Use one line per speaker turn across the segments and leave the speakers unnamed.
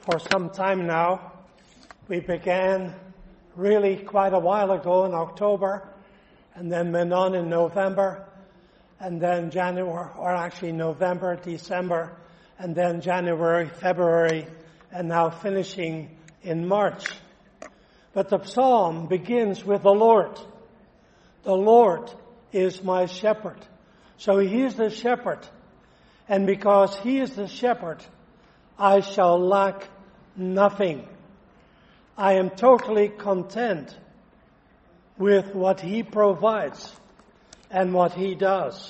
for some time now. We began really quite a while ago in October, and then went on in November, and then January, or actually November, December, and then January, February, and now finishing in March. But the psalm begins with the Lord. The Lord is my shepherd. So he is the shepherd. And because he is the shepherd, I shall lack nothing. I am totally content with what he provides and what he does.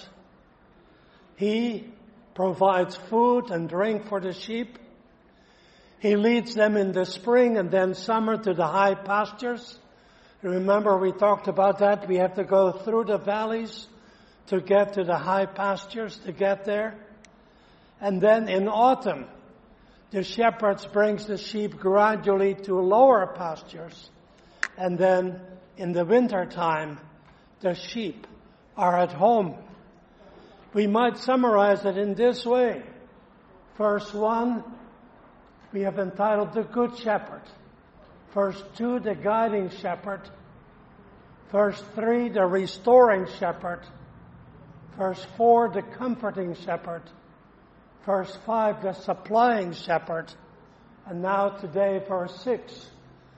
He provides food and drink for the sheep. He leads them in the spring and then summer to the high pastures. Remember, we talked about that. We have to go through the valleys to get to the high pastures, to get there. And then in autumn, the shepherds brings the sheep gradually to lower pastures. And then in the winter time, the sheep are at home. We might summarize it in this way. Verse 1, we have entitled The Good Shepherd. Verse 2, the guiding shepherd. Verse 3, the restoring shepherd. Verse 4, the comforting shepherd. Verse 5, the supplying shepherd. And now today, verse 6,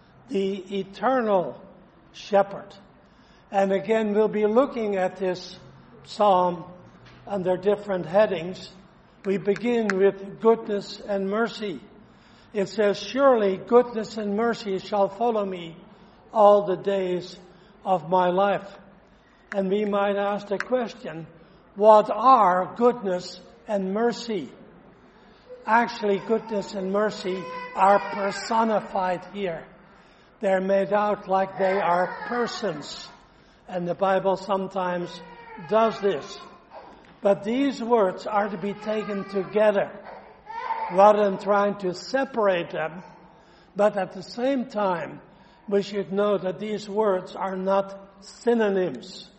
the eternal shepherd. And again, we'll be looking at this psalm under different headings. We begin with goodness and mercy. It says, surely goodness and mercy shall follow me all the days of my life. And we might ask the question, what are goodness and mercy? Actually, goodness and mercy are personified here. They're made out like they are persons. And the Bible sometimes does this. But these words are to be taken together, rather than trying to separate them. But at the same time, we should know that these words are not synonyms.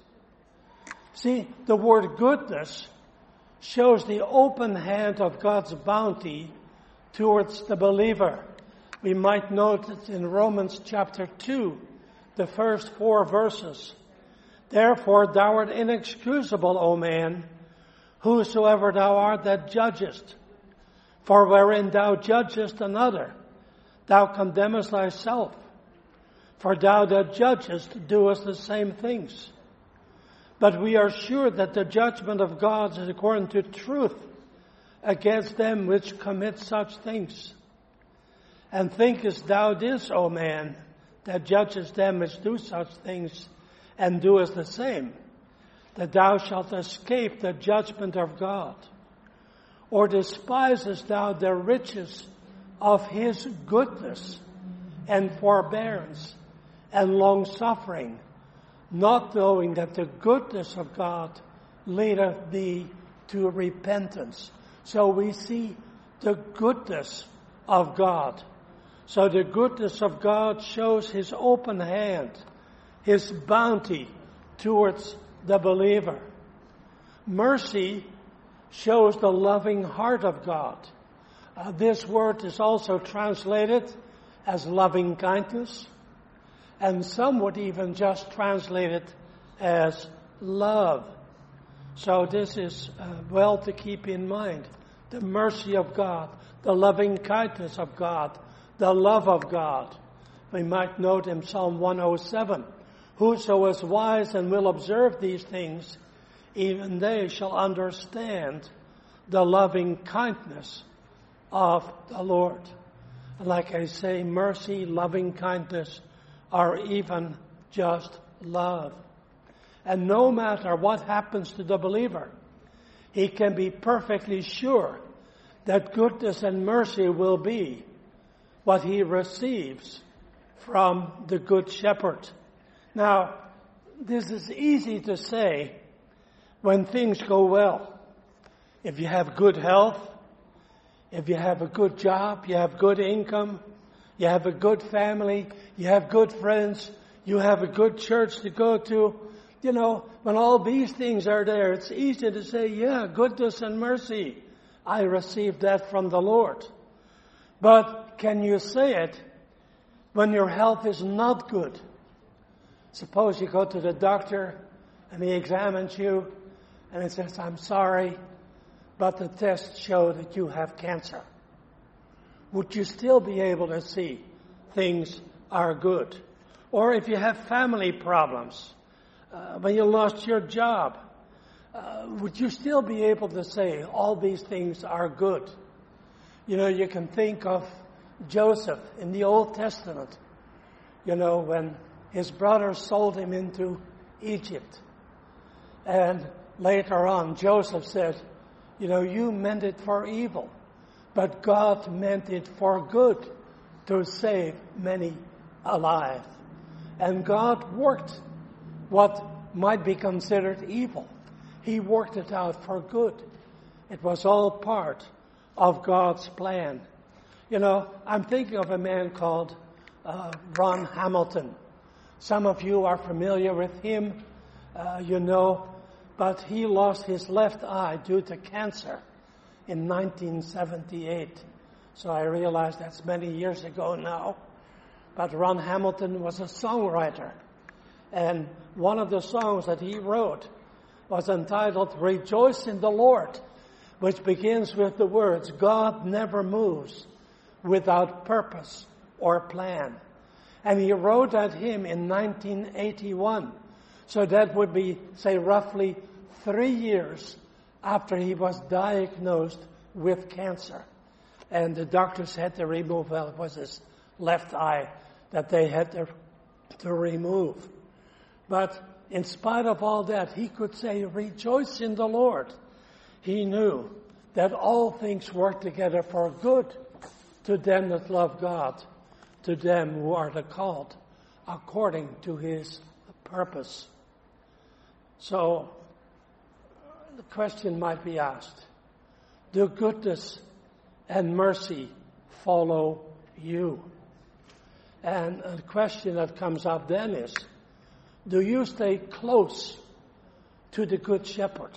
See, the word goodness shows the open hand of God's bounty towards the believer. We might note it in Romans chapter 2, the first 4 verses. Therefore thou art inexcusable, O man, whosoever thou art that judgest. For wherein thou judgest another, thou condemnest thyself. For thou that judgest doest the same things. But we are sure that the judgment of God is according to truth against them which commit such things. And thinkest thou this, O man, that judgest them which do such things, and doest the same, that thou shalt escape the judgment of God? Or despisest thou the riches of his goodness and forbearance and long-suffering, not knowing that the goodness of God leadeth thee to repentance? So we see the goodness of God. So the goodness of God shows his open hand, his bounty towards the believer. Mercy shows the loving heart of God. This word is also translated as loving kindness, and some would even just translate it as love. So this is well to keep in mind. The mercy of God, the loving kindness of God, the love of God. We might note in Psalm 107, whoso is wise and will observe these things, even they shall understand the loving kindness of the Lord. Like I say, mercy, loving kindness are even just love. And no matter what happens to the believer, he can be perfectly sure that goodness and mercy will be what he receives from the Good Shepherd. Now, this is easy to say when things go well. If you have good health, if you have a good job, you have good income, you have a good family, you have good friends, you have a good church to go to. You know, when all these things are there, it's easy to say, yeah, goodness and mercy. I received that from the Lord. But can you say it when your health is not good? Suppose you go to the doctor and he examines you and he says, I'm sorry, but the tests show that you have cancer. Would you still be able to see things are good? Or if you have family problems, when you lost your job, would you still be able to say all these things are good? You know, you can think of Joseph in the Old Testament, you know, when his brothers sold him into Egypt. And later on, Joseph said, you know, you meant it for evil, but God meant it for good to save many alive. And God worked what might be considered evil. He worked it out for good. It was all part of God's plan. You know, I'm thinking of a man called Ron Hamilton. Some of you are familiar with him, you know, but he lost his left eye due to cancer in 1978. So I realize that's many years ago now. But Ron Hamilton was a songwriter. And one of the songs that he wrote was entitled Rejoice in the Lord, which begins with the words, God never moves without purpose or plan. And he wrote that hymn in 1981. So that would be, say, roughly 3 years after he was diagnosed with cancer. And the doctors had to remove, well, it was his left eye that they had to remove. But in spite of all that, he could say, rejoice in the Lord. He knew that all things work together for good to them that love God, to them who are the called according to his purpose. So the question might be asked, do goodness and mercy follow you? And a question that comes up then is, do you stay close to the Good Shepherd?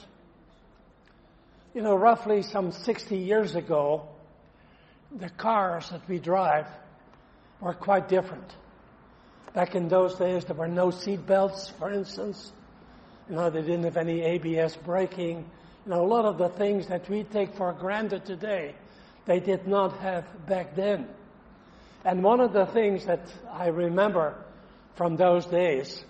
You know, roughly some 60 years ago, the cars that we drive were quite different. Back in those days, there were no seat belts, for instance. You know, they didn't have any ABS braking. You know, a lot of the things that we take for granted today, they did not have back then. And one of the things that I remember from those days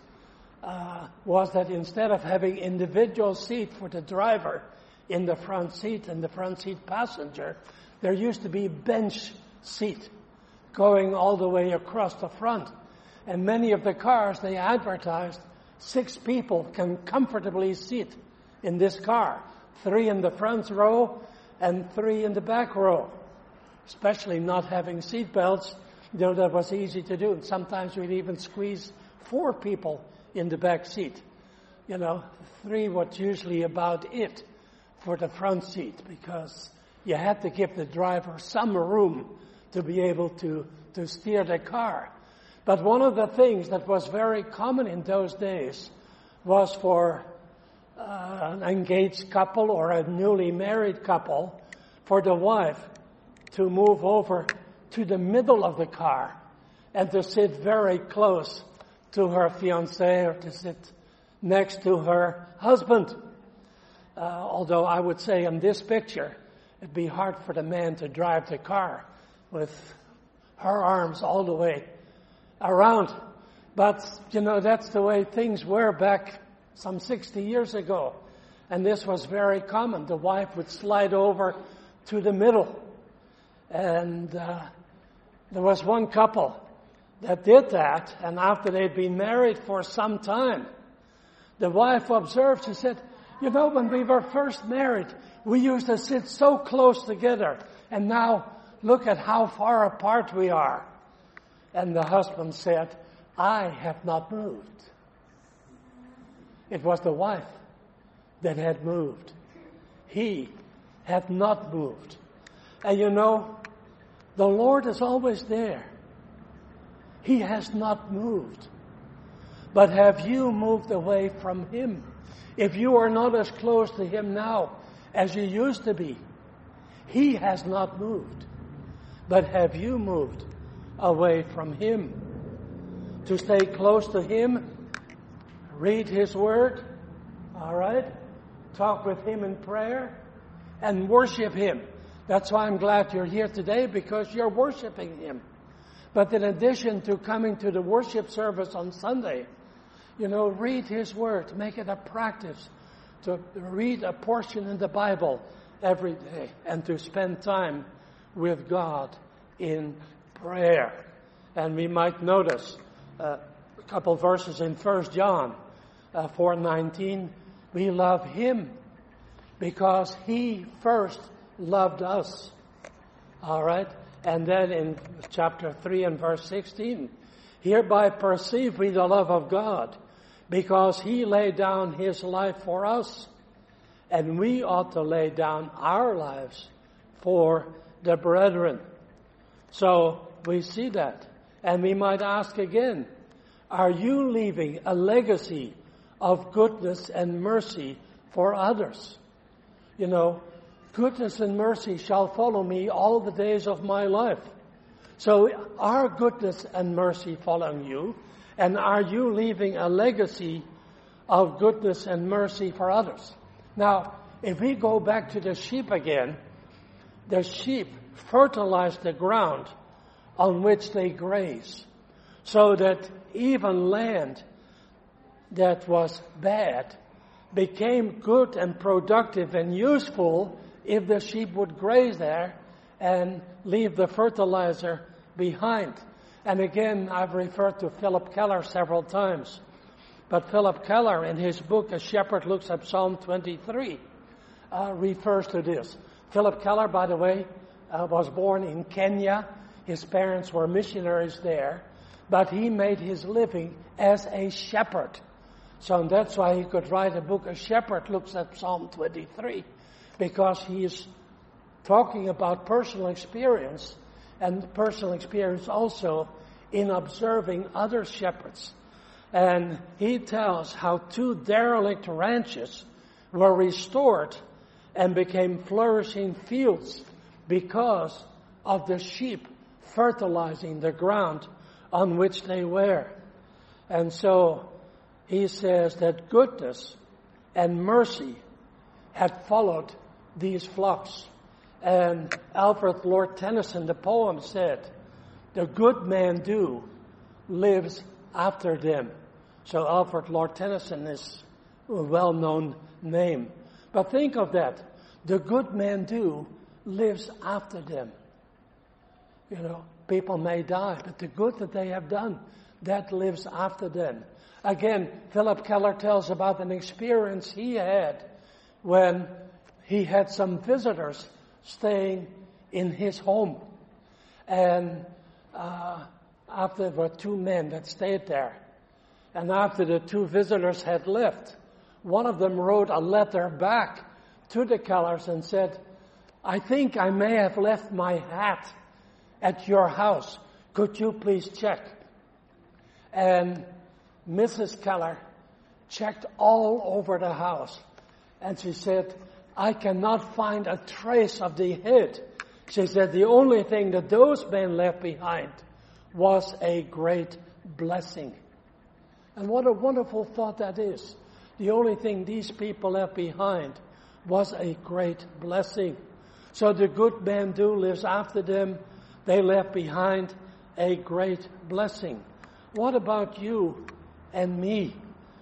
was that instead of having individual seat for the driver in the front seat and the front seat passenger, there used to be bench seat going all the way across the front. And many of the cars, they advertised 6 people can comfortably sit in this car. 3 in the front row and 3 in the back row. Especially not having seat belts, you know, that was easy to do. And sometimes we'd even squeeze 4 people in the back seat. You know, 3 was usually about it for the front seat, because you had to give the driver some room to be able to steer the car. But one of the things that was very common in those days was for an engaged couple or a newly married couple, for the wife to move over to the middle of the car and to sit very close to her fiancé or to sit next to her husband. Although I would say in this picture, it'd be hard for the man to drive the car with her arms all the way around. But, you know, that's the way things were back some 60 years ago. And this was very common. The wife would slide over to the middle. And there was one couple that did that. And after they'd been married for some time, the wife observed, she said, you know, when we were first married, we used to sit so close together. And now look at how far apart we are. And the husband said, I have not moved. It was the wife that had moved. He had not moved. And you know, the Lord is always there. He has not moved. But have you moved away from Him? If you are not as close to Him now as you used to be, He has not moved. But have you moved away from Him? To stay close to Him, read His Word, all right? Talk with Him in prayer, and worship Him. That's why I'm glad you're here today, because you're worshiping Him. But in addition to coming to the worship service on Sunday, read His Word. Make it a practice to read a portion in the Bible every day and to spend time with God in prayer. And we might notice a couple verses in 1 John 4:19. We love Him because He first loved us. All right? And then in chapter 3 and verse 16, hereby perceive we the love of God, because He laid down His life for us, and we ought to lay down our lives for the brethren. So we see that. And we might ask again, are you leaving a legacy of goodness and mercy for others? Goodness and mercy shall follow me all the days of my life. So are goodness and mercy following you? And are you leaving a legacy of goodness and mercy for others? Now, if we go back to the sheep again, the sheep fertilize the ground on which they graze, so that even land that was bad became good and productive and useful if the sheep would graze there and leave the fertilizer behind. And again, I've referred to Philip Keller several times. But Philip Keller, in his book, A Shepherd Looks at Psalm 23, refers to this. Philip Keller, by the way, was born in Kenya. His parents were missionaries there. But he made his living as a shepherd. So that's why he could write a book, A Shepherd Looks at Psalm 23. Because he is talking about personal experience, and personal experience also in observing other shepherds. And he tells how 2 derelict ranches were restored and became flourishing fields because of the sheep fertilizing the ground on which they were. And so he says that goodness and mercy had followed these flocks. And Alfred Lord Tennyson, the poem, said, the good man do lives after them. So Alfred Lord Tennyson is a well-known name. But think of that. The good man do lives after them. People may die, but the good that they have done, that lives after them. Again, Philip Keller tells about an experience he had when he had some visitors staying in his home. And after there were 2 men that stayed there. And after the 2 visitors had left, one of them wrote a letter back to the Kellers and said, I think I may have left my hat at your house. Could you please check? And Mrs. Keller checked all over the house. And she said, I cannot find a trace of the head. She said the only thing that those men left behind was a great blessing. And what a wonderful thought that is. The only thing these people left behind was a great blessing. So the good man do lives after them. They left behind a great blessing. What about you and me?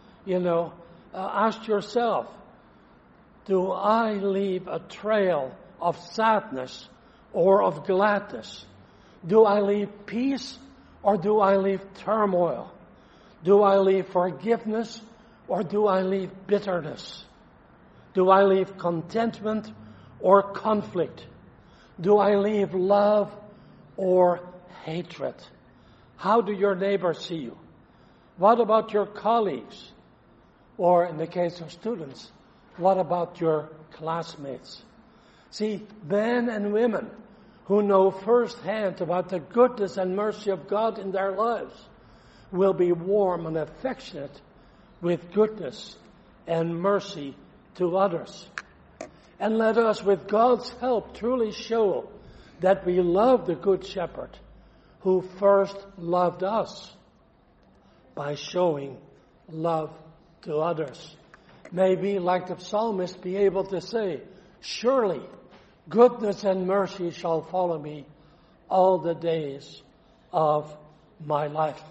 Ask yourself, do I leave a trail of sadness or of gladness? Do I leave peace or do I leave turmoil? Do I leave forgiveness or do I leave bitterness? Do I leave contentment or conflict? Do I leave love or hatred? How do your neighbors see you? What about your colleagues? Or in the case of students, what about your classmates? See, men and women who know firsthand about the goodness and mercy of God in their lives will be warm and affectionate with goodness and mercy to others. And let us, with God's help, truly show that we love the Good Shepherd who first loved us by showing love to others. May we, like the psalmist, be able to say, surely goodness and mercy shall follow me all the days of my life.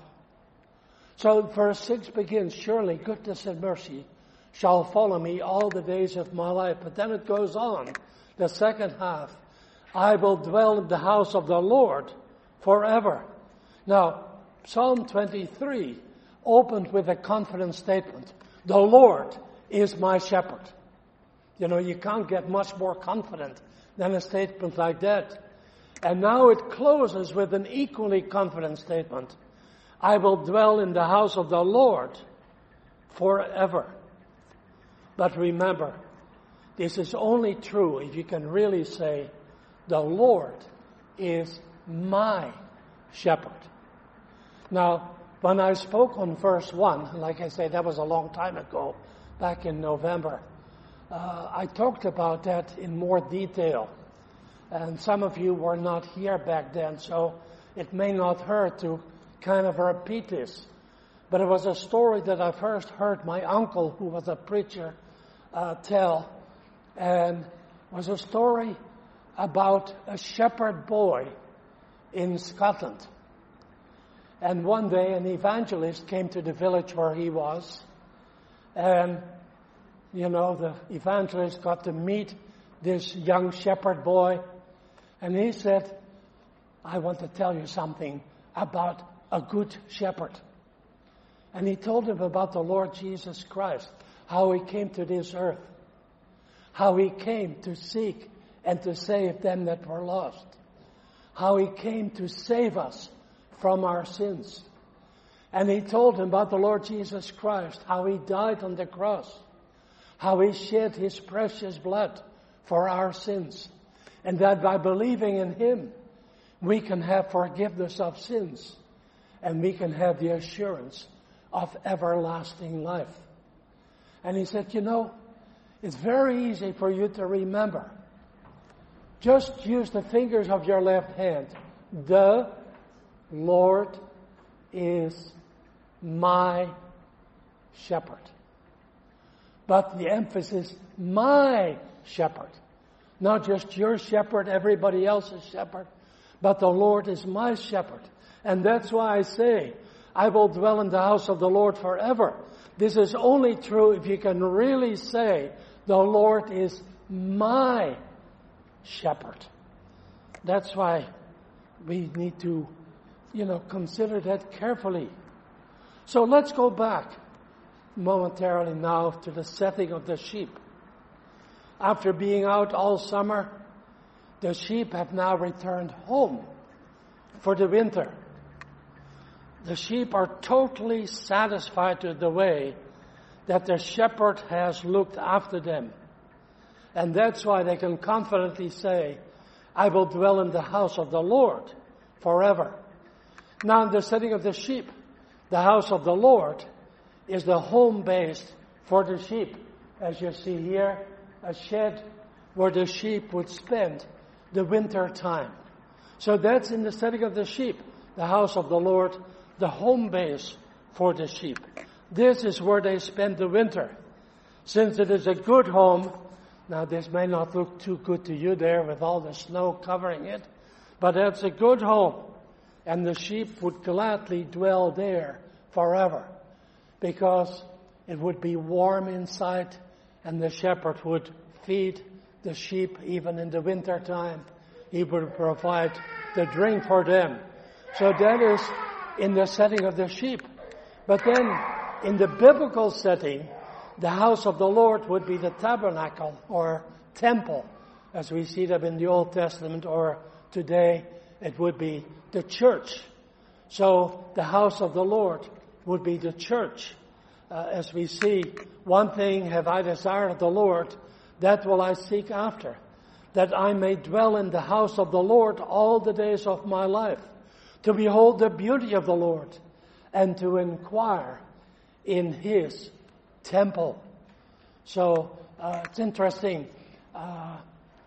So verse 6 begins, surely goodness and mercy shall follow me all the days of my life. But then it goes on, the second half, I will dwell in the house of the Lord forever. Now, Psalm 23 opened with a confident statement. The Lord is my shepherd. You know, you can't get much more confident than a statement like that. And now it closes with an equally confident statement. I will dwell in the house of the Lord forever. But remember, this is only true if you can really say, the Lord is my shepherd. Now, when I spoke on verse 1, like I say, that was a long time ago, back in November, I talked about that in more detail. And some of you were not here back then, so it may not hurt to kind of repeat this. But it was a story that I first heard my uncle, who was a preacher, tell. And it was a story about a shepherd boy in Scotland. And one day an evangelist came to the village where he was. And, you know, the evangelist got to meet this young shepherd boy. And he said, I want to tell you something about a good shepherd. And he told him about the Lord Jesus Christ, how he came to this earth, how he came to seek and to save them that were lost, how he came to save us from our sins. And he told him about the Lord Jesus Christ, how he died on the cross, how he shed his precious blood for our sins, and that by believing in him, we can have forgiveness of sins, and we can have the assurance of everlasting life. And he said, you know, it's very easy for you to remember. Just use the fingers of your left hand. The Lord is my shepherd. But the emphasis, my shepherd. Not just your shepherd, everybody else's shepherd, but the Lord is my shepherd. And that's why I say, I will dwell in the house of the Lord forever. This is only true if you can really say, the Lord is my shepherd. That's why we need to, consider that carefully. So let's go back momentarily now to the setting of the sheep. After being out all summer, the sheep have now returned home for the winter. The sheep are totally satisfied with the way that the shepherd has looked after them. And that's why they can confidently say, I will dwell in the house of the Lord forever. Now in the setting of the sheep, the house of the Lord is the home base for the sheep. As you see here, a shed where the sheep would spend the winter time. So that's in the setting of the sheep, the house of the Lord, the home base for the sheep. This is where they spend the winter. Since it is a good home, now this may not look too good to you there with all the snow covering it, but it's a good home. And the sheep would gladly dwell there forever because it would be warm inside and the shepherd would feed the sheep even in the winter time. He would provide the drink for them. So that is in the setting of the sheep. But then in the biblical setting, the house of the Lord would be the tabernacle or temple, as we see them in the Old Testament, or today it would be the church. So the house of the Lord would be the church. As we see, one thing have I desired of the Lord, that will I seek after, that I may dwell in the house of the Lord all the days of my life, to behold the beauty of the Lord, and to inquire in His temple. So it's interesting.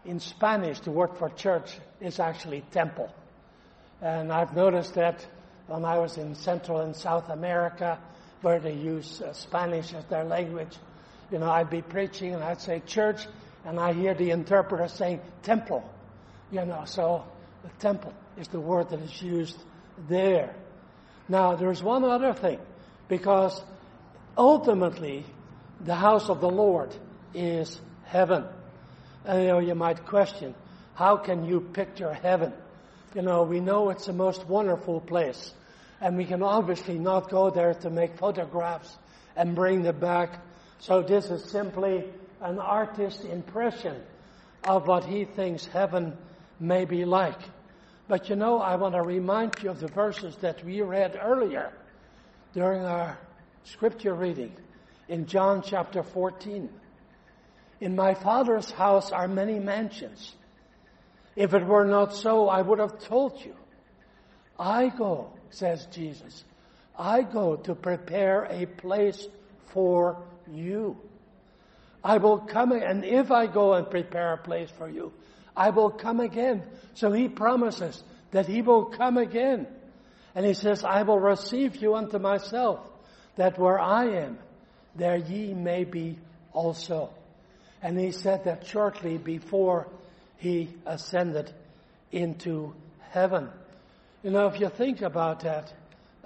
in Spanish, the word for church is actually temple. And I've noticed that when I was in Central and South America, where they use Spanish as their language, I'd be preaching and I'd say church, and I hear the interpreter saying temple. So the temple is the word that is used there. Now, there's one other thing, because ultimately, the house of the Lord is heaven. And you might question, how can you picture heaven? We know it's the most wonderful place. And we can obviously not go there to make photographs and bring them back. So this is simply an artist's impression of what he thinks heaven may be like. But I want to remind you of the verses that we read earlier during our scripture reading in John chapter 14. In my Father's house are many mansions. If it were not so, I would have told you. I go, says Jesus, I go to prepare a place for you. I will come, and if I go and prepare a place for you, I will come again. So he promises that he will come again. And he says, I will receive you unto myself, that where I am, there ye may be also. And he said that shortly before he ascended into heaven. If you think about that,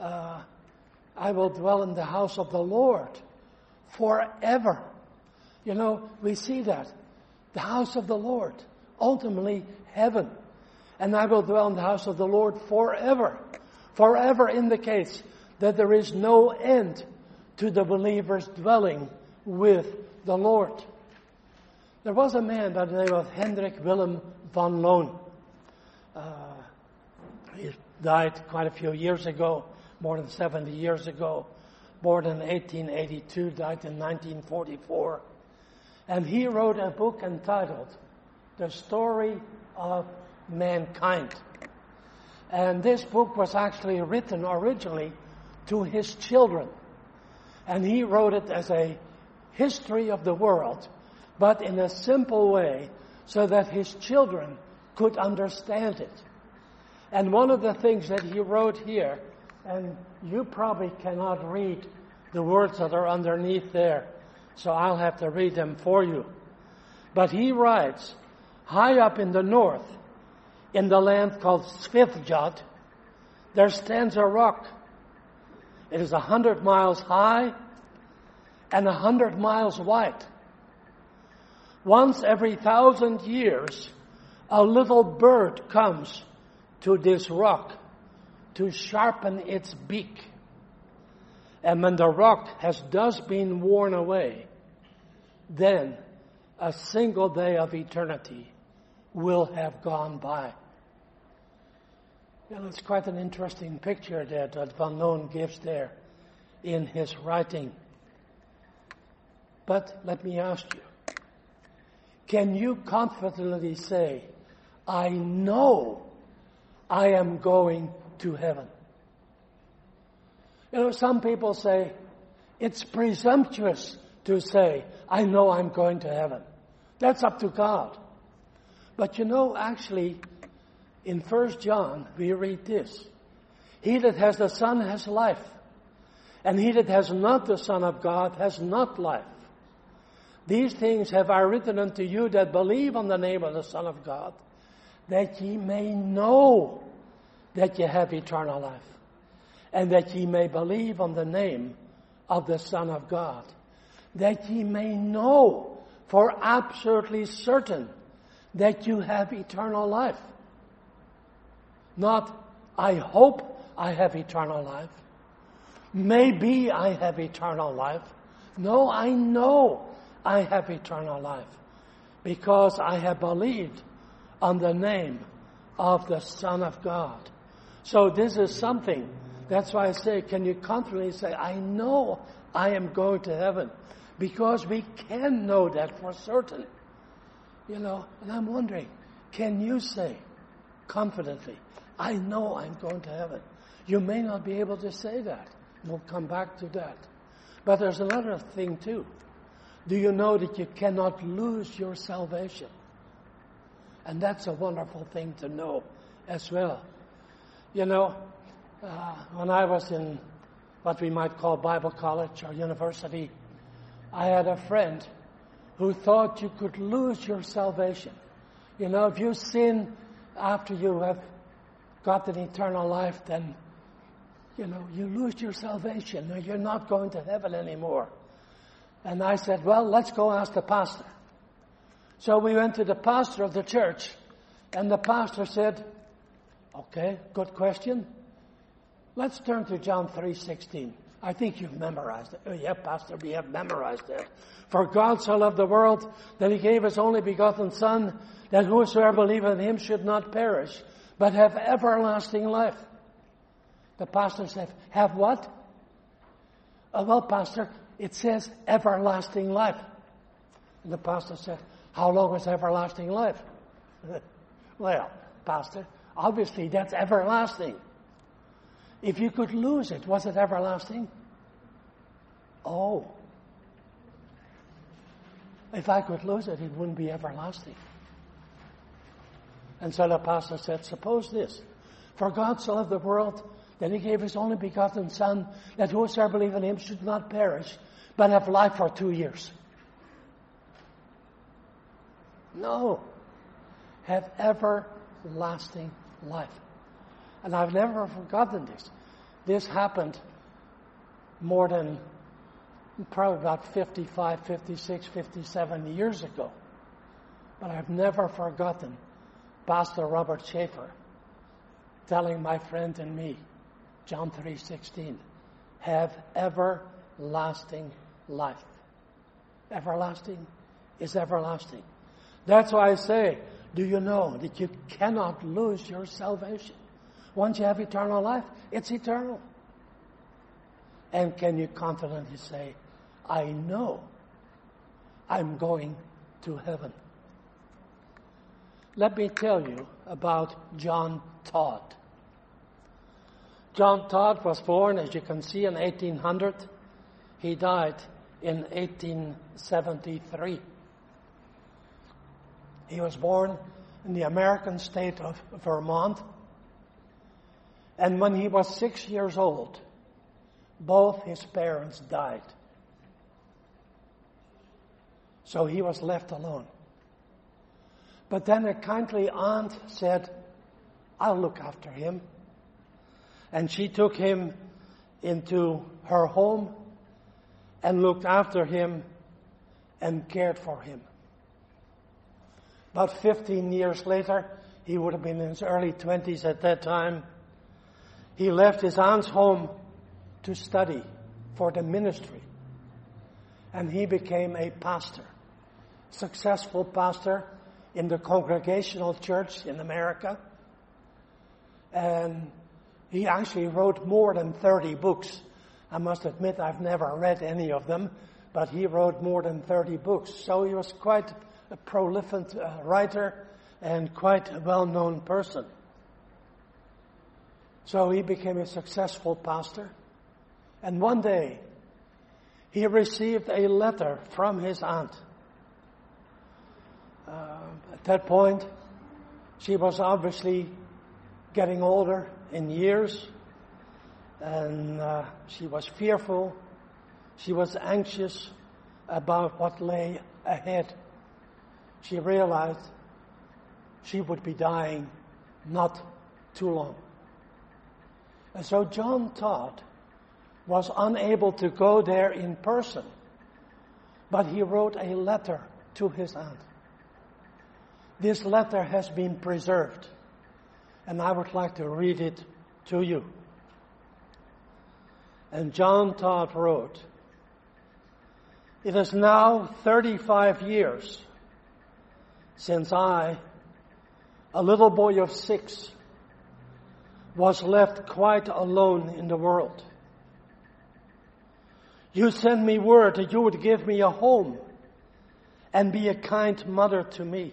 I will dwell in the house of the Lord forever. We see that. The house of the Lord, ultimately heaven. And I will dwell in the house of the Lord forever. Forever indicates that there is no end to the believer's dwelling with the Lord. There was a man by the name of Hendrik Willem van Loon. He died quite a few years ago, more than 70 years ago. Born in 1882, died in 1944. And he wrote a book entitled The Story of Mankind. And this book was actually written originally to his children. And he wrote it as a history of the world, but in a simple way so that his children could understand it. And one of the things that he wrote here, and you probably cannot read the words that are underneath there, so I'll have to read them for you. But he writes, high up in the north, in the land called Svithjad, there stands a rock. It is 100 miles high and 100 miles wide. Once every 1,000 years, a little bird comes to this rock to sharpen its beak. And when the rock has thus been worn away, then a single day of eternity will have gone by. It's quite an interesting picture that Van Loon gives there in his writing. But let me ask you, can you confidently say, I know I am going to heaven? Some people say, it's presumptuous to say, I know I'm going to heaven. That's up to God. But actually, in 1 John, we read this. He that has the Son has life. And he that has not the Son of God has not life. These things have I written unto you that believe on the name of the Son of God, that ye may know that ye have eternal life, and that ye may believe on the name of the Son of God, that ye may know for absolutely certain that you have eternal life. Not, I hope I have eternal life. Maybe I have eternal life. No, I know I have eternal life because I have believed on the name of the Son of God. So this is something, that's why I say, can you confidently say, I know I am going to heaven? Because we can know that for certain. And I'm wondering, can you say confidently, I know I'm going to heaven? You may not be able to say that. We'll come back to that. But there's another thing too. Do you know that you cannot lose your salvation? And that's a wonderful thing to know as well. You know, when I was in what we might call Bible college or university, I had a friend who thought you could lose your salvation. You know, if you sin after you have gotten eternal life, then, you know, you lose your salvation. You're not going to heaven anymore. And I said, well, let's go ask the pastor. So we went to the pastor of the church, and the pastor said, okay, good question. Let's turn to John 3:16. I think you've memorized it. Oh, yeah, Pastor, we have memorized it. For God so loved the world that he gave his only begotten Son, that whosoever believeth in him should not perish, but have everlasting life. The pastor said, have what? Well, Pastor, it says everlasting life. And the pastor said, how long is everlasting life? Well, Pastor, obviously that's everlasting. If you could lose it, was it everlasting? Oh. If I could lose it, it wouldn't be everlasting. And so the pastor said, suppose this. For God so loved the world that he gave his only begotten Son, that whosoever believe in him should not perish, but have life for 2 years. No. Have everlasting life. And I've never forgotten this. This happened more than probably about 55, 56, 57 years ago. But I've never forgotten Pastor Robert Schaefer telling my friend and me, John 3:16, have everlasting life. Everlasting is everlasting. That's why I say, do you know that you cannot lose your salvation? Once you have eternal life, it's eternal. And can you confidently say, I know I'm going to heaven? Let me tell you about John Todd. John Todd was born, as you can see, in 1800. He died in 1873. He was born in the American state of Vermont. And when he was 6 years old, both his parents died. So he was left alone. But then a kindly aunt said, I'll look after him. And she took him into her home and looked after him and cared for him. About 15 years later, he would have been in his early 20s at that time, he left his aunt's home to study for the ministry. And he became a pastor, successful pastor in the Congregational Church in America. And he actually wrote more than 30 books. I must admit I've never read any of them, but he wrote more than 30 books. So he was quite a prolific writer and quite a well-known person. So he became a successful pastor. And one day, he received a letter from his aunt. At that point, she was obviously getting older in years, and she was fearful. She was anxious about what lay ahead. She realized she would be dying not too long. And so John Todd was unable to go there in person, but he wrote a letter to his aunt. This letter has been preserved, and I would like to read it to you. And John Todd wrote, "It is now 35 years since I, a little boy of 6, was left quite alone in the world. You sent me word that you would give me a home and be a kind mother to me.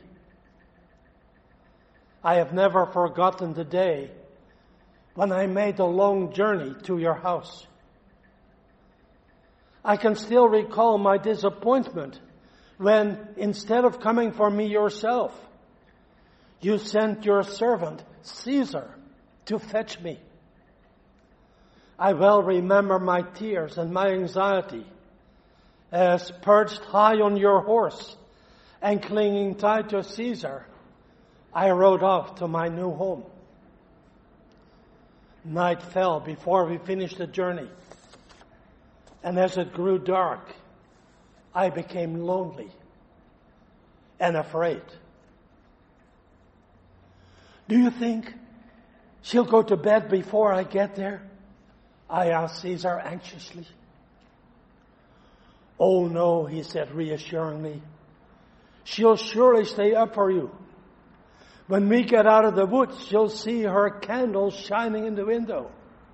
I have never forgotten the day when I made the long journey to your house. I can still recall my disappointment when, instead of coming for me yourself, you sent your servant Caesar to fetch me. I well remember my tears and my anxiety as perched high on your horse and clinging tight to Caesar, I rode off to my new home. Night fell before we finished the journey, and as it grew dark, I became lonely and afraid. Do you think she'll go to bed before I get there? I asked Caesar anxiously. Oh no, he said reassuringly. She'll surely stay up for you. When we get out of the woods, you'll see her candles shining in the window.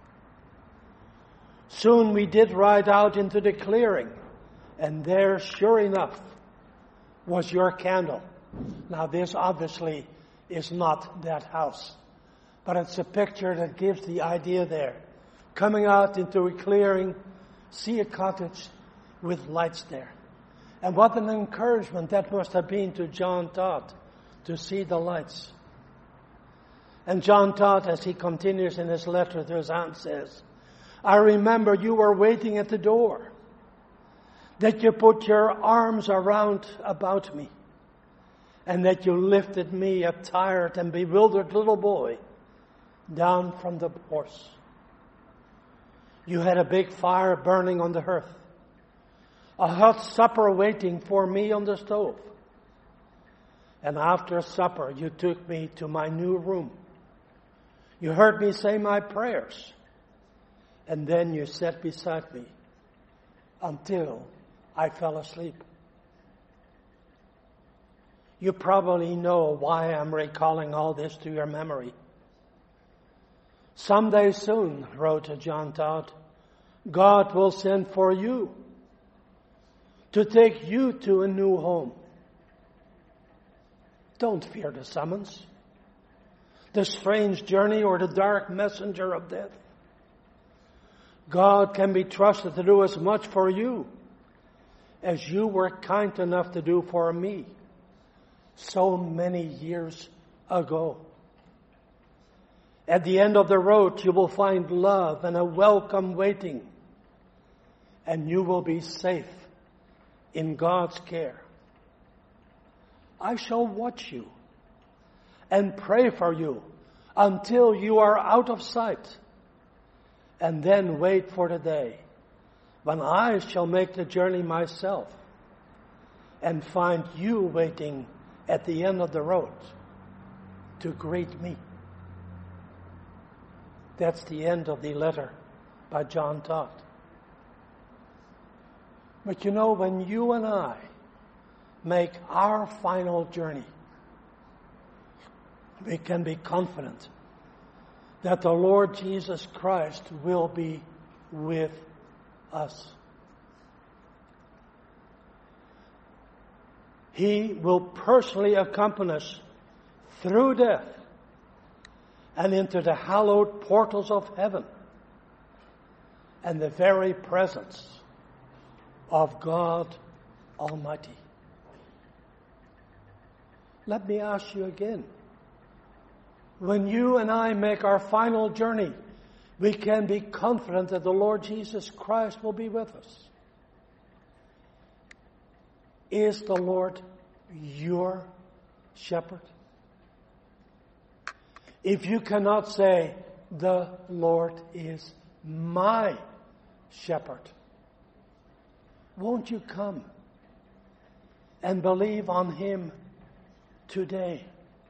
Soon we did ride out into the clearing, and there, sure enough, was your candle. Now this obviously is not that house, but it's a picture that gives the idea there. Coming out into a clearing, see a cottage with lights there. And what an encouragement that must have been to John Todd to see the lights. And John Todd, as he continues in his letter to his aunt, says, I remember you were waiting at the door, that you put your arms about me, and that you lifted me, a tired and bewildered little boy, down from the horse. You had a big fire burning on the hearth, a hot supper waiting for me on the stove. And after supper, you took me to my new room. You heard me say my prayers. And then you sat beside me until I fell asleep. You probably know why I'm recalling all this to your memory. Someday soon, wrote John Todd, God will send for you to take you to a new home. Don't fear the summons, the strange journey, or the dark messenger of death. God can be trusted to do as much for you as you were kind enough to do for me so many years ago. At the end of the road, you will find love and a welcome waiting, and you will be safe in God's care. I shall watch you and pray for you until you are out of sight, and then wait for the day when I shall make the journey myself and find you waiting at the end of the road to greet me. That's the end of the letter by John Todd. But you know, when you and I make our final journey, we can be confident that the Lord Jesus Christ will be with us. He will personally accompany us through death and into the hallowed portals of heaven and the very presence of God Almighty. Let me ask you again. When you and I make our final journey, we can be confident that the Lord Jesus Christ will be with us. Is the Lord your shepherd? If you cannot say, the Lord is my shepherd, won't you come and believe on Him today?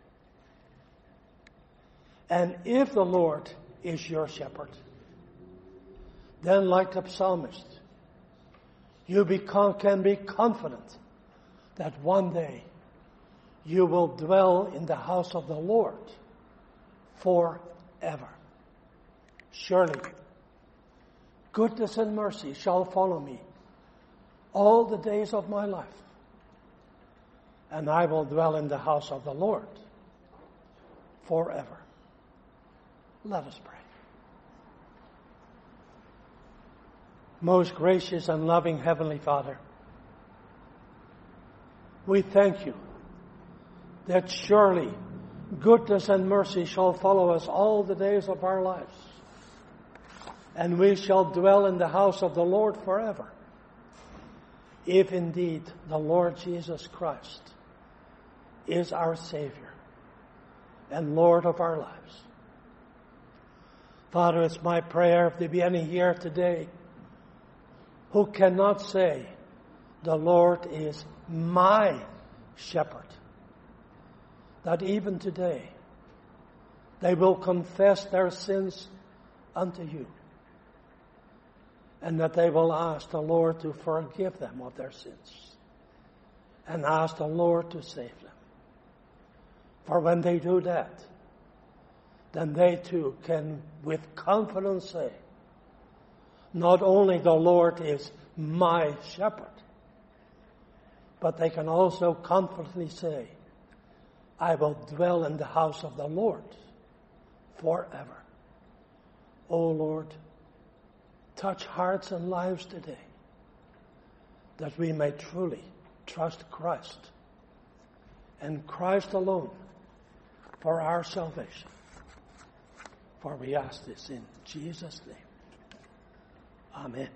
And if the Lord is your shepherd, then like the psalmist, you can be confident that one day you will dwell in the house of the Lord forever. Surely, goodness and mercy shall follow me all the days of my life, and I will dwell in the house of the Lord forever. Let us pray. Most gracious and loving Heavenly Father, we thank you that surely goodness and mercy shall follow us all the days of our lives, and we shall dwell in the house of the Lord forever, if indeed the Lord Jesus Christ is our Savior and Lord of our lives. Father, it's my prayer, if there be any here today who cannot say, the Lord is my shepherd, that even today they will confess their sins unto you, and that they will ask the Lord to forgive them of their sins, and ask the Lord to save them. For when they do that, then they too can with confidence say, not only the Lord is my shepherd, but they can also confidently say, I will dwell in the house of the Lord forever. O Lord, touch hearts and lives today, that we may truly trust Christ and Christ alone for our salvation. For we ask this in Jesus' name. Amen.